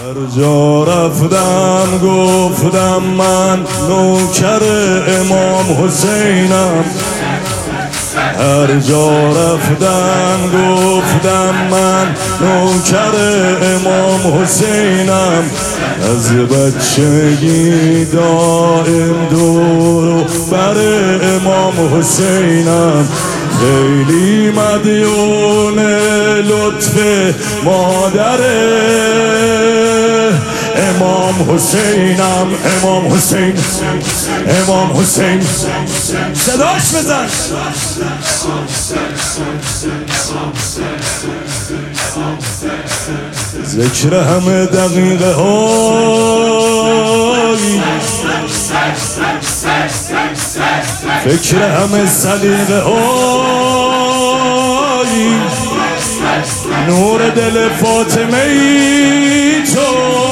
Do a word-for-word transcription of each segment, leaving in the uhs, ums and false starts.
هر جا رفتم گفتم من نوکر امام حسینم. هر جا رفتم گفتم من نوکر امام حسینم. از بچگی دائم دور بر امام حسینم. خیلی مدیون لطف مادر امام حسینم. امام حسین امام حسین صداش بزن. ذکر همه دقیقه های فکر همه سلیقه های نور دل فاطمه ای تو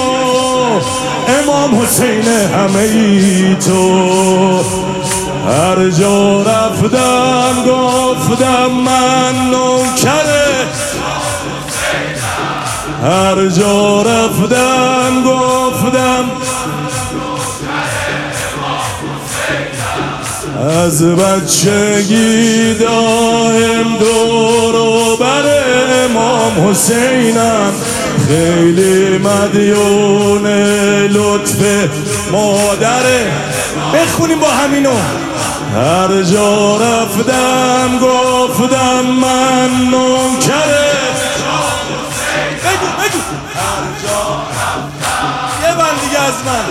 امام حسین همه ای تو. هر جا رفتم گفتم من نوکره. هر جا رفتم گفتم از بچگی دائم دور و بر امام حسینم. خیلی مدیون لطف مادره. بخونیم با همینو. هر جا رفتم گفتم من نوکره. بگو بگو. هر جا رفتم یه بند دیگه از من.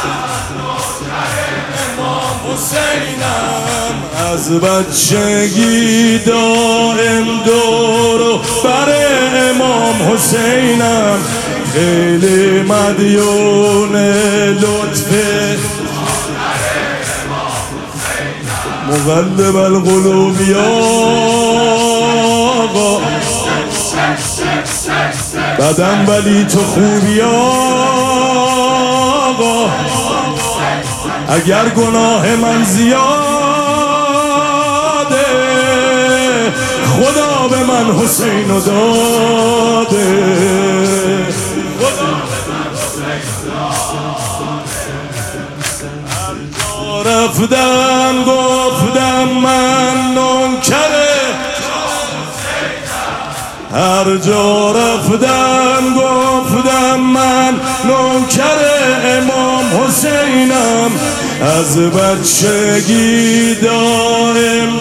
امام حسینم. از بچگی دائم دور بر امام حسینم. خیلی مدیون لطف مقلب القلوب یا آقا. بدم ولی تو خوبی آقا. اگر گناه من زیاده خدا به من حسینو داده. خدا به من حسینو داده. رفتم گفتم من نوکره. هر جا رفتم گفتم من نوکر امام حسینم. از بچگی دائم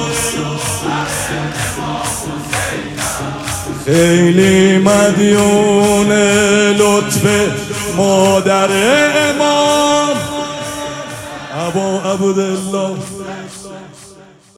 خیلی مدیون لطف مادر امام ابا عبدالله.